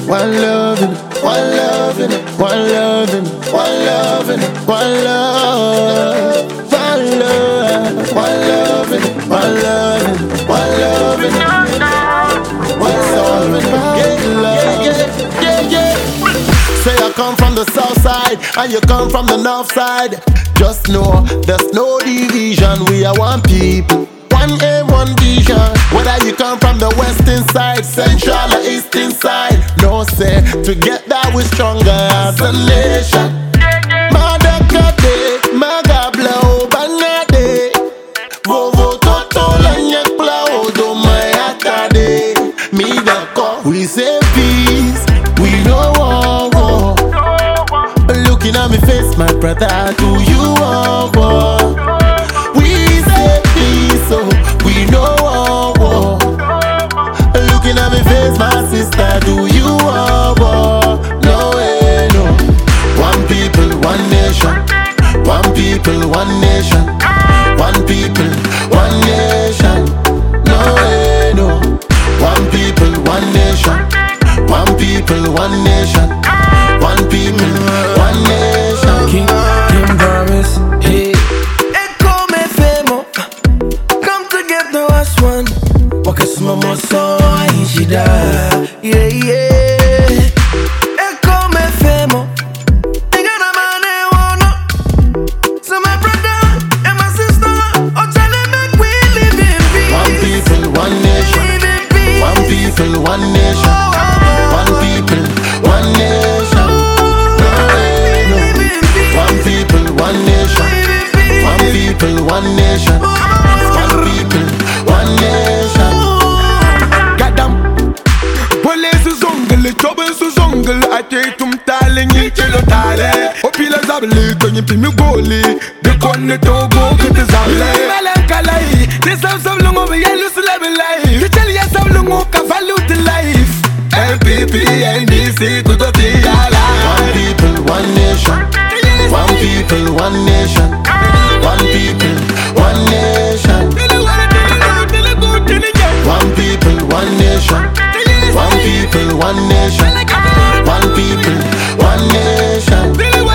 one loving, one loving, one loving, one loving, one love, one love, one loving, one loving, one loving, one loving, yeah. Say I come from the south side and you come from the north side. Just know there's no division. We are one people, one aim, one vision. Whether you come from the western side, central or eastern side, no say together we're stronger as a nation. Madakade, magabla, bangade, vovo toto lanyek plau do mayatade. Midako, we say peace, we know war. Looking at me face, my brother, do you want war? We say peace, so we know war. Looking at me face, my sister, do you want war? No way, no. One people, one nation. One people, one nation. One people, one nation. No way, no. One people, one nation. One people, one nation. One people, one nation. King Promise, hey. Echo me femo, come together as one. Walk a small more so I should die. Yeah, yeah. Echo me femo. I got a man I wanna. So my brother and my sister, oh Charlie, make we live in peace. One people, one nation. One people, one nation. One people, one nation. No way, no. One people, one nation. One people, one nation. One people, one nation. Gadam Police zongele, chobe su zongele. Ate tum tale, nyi chelo tale. Opila zabele, konye pimi goli. De konne togo kete zabele. Melankalai, de sam lungo be yelu sulebe life. De cheli ya sam lungo ka value to life. MPP, NDC, kutoti ala. One people, one nation. One people, one nation. One people, one nation. One people, one nation. One people, one nation. One people, one nation.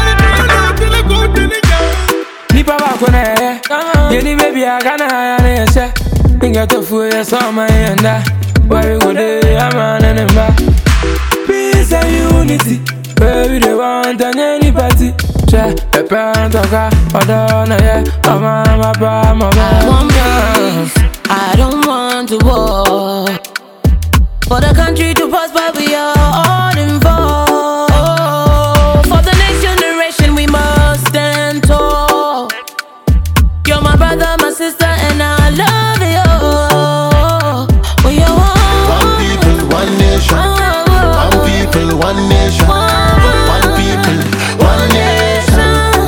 Nipa bakone, yeni baby agana ya nese. Inga tofu ya soma yenda. Why we go there, I'm on an ember. Peace and unity, baby they want on any party. Share a parent of God, or done, yeah, oh mama, mama, I want peace, I don't want to war. For the country to prosper, we are all involved. For the next generation, we must stand tall. You're my brother, my sister, and I love you. We are one people, one nation. One people, one nation. One people, one nation.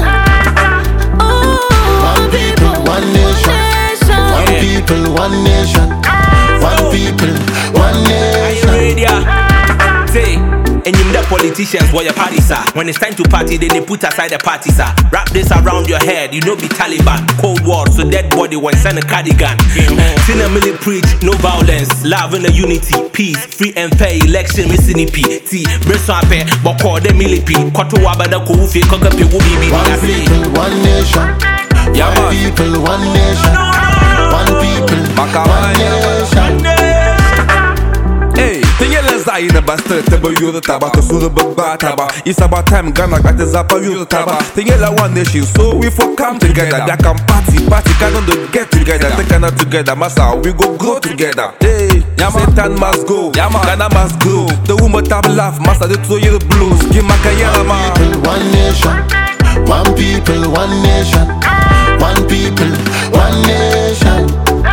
One people, one nation. One people, one nation. One people, one nation. Are you ready? Say, and you the politicians where your parties are. When it's time to party, then they put aside the parties are. Wrap this around your head, you know be Taliban. Cold War, so dead body when send a cardigan. Sinner Millie preach, no violence, love and a unity, peace, free and fair election, missing EP. T, Bresson Ape, Boko de Millipi, Koto Wabada Koufi, Kokapi Wubi, one people, one nation. One people, one nation. One people, one nation. Hey, tingele za ina basta tebo yuda taba to suru bagba taba. It's about time Ghana got the zapa yuda taba. Tingele one nation, so we for come together. They can party, can do get together. Take Ghana together, massa we go grow together. Hey, Satan must go, Ghana must grow. The woman tab laugh, massa the 2 year blues. Give my kayana man. One nation, one people, one nation. One people, one nation.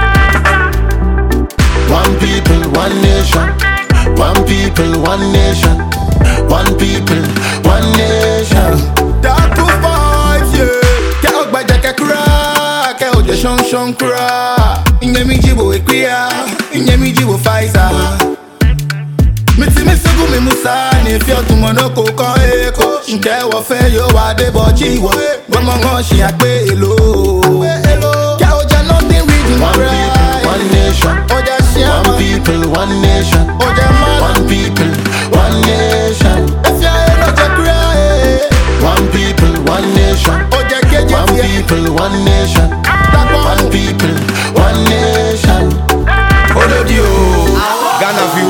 One people, one nation. One people, one nation. One people, one nation. Dark to fight, yeah. Ke ogbaja ke kura, ke oje shon kura. Inye mi jibo ekwia, inye mi jibo Pfizer. Miti mi segu mi musa ni fi otumono ko kan eko. Nke wo fe yo wa de boji wo. Gomo ngon shi agbe elo. Ke oje nothing reading one people, one nation. Oje shi one people, one nation. Oje man. One people, one nation.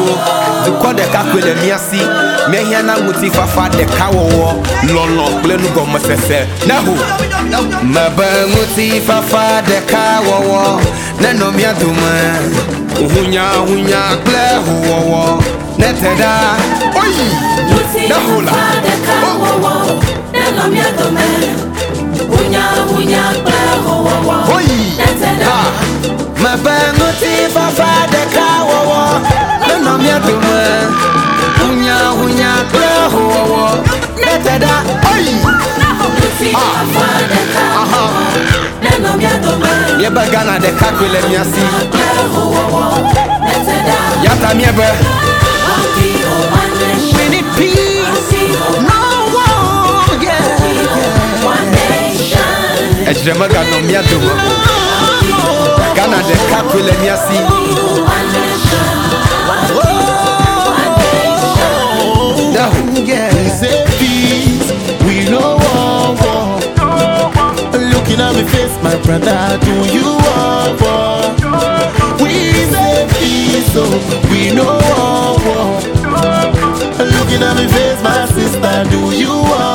The call the cakwele miasi. Me here na muti fafa the kawo. Lolo blenu go masese. Nahu. Maba muti fafa the kawo. Neno mi aduma. Hunya ble huwo. Neteda. Oyi. Nahula. Neno mi aduma. Hunya ble huwo. Oyi. Neteda. Maba muti fafa the kawo. Neno mi aduma. Hunya ble huwo. Neteda. Oyi. Yeba Ghana de kakwele miasi. Yata miebe. We need peace. No war. Ejrema Ghana miaduma. Ghana de kakwele miasi. We say peace, we no want war. Looking at me face, my brother, do you want war? We say peace, so we no want war. Looking at me face, my sister, do you want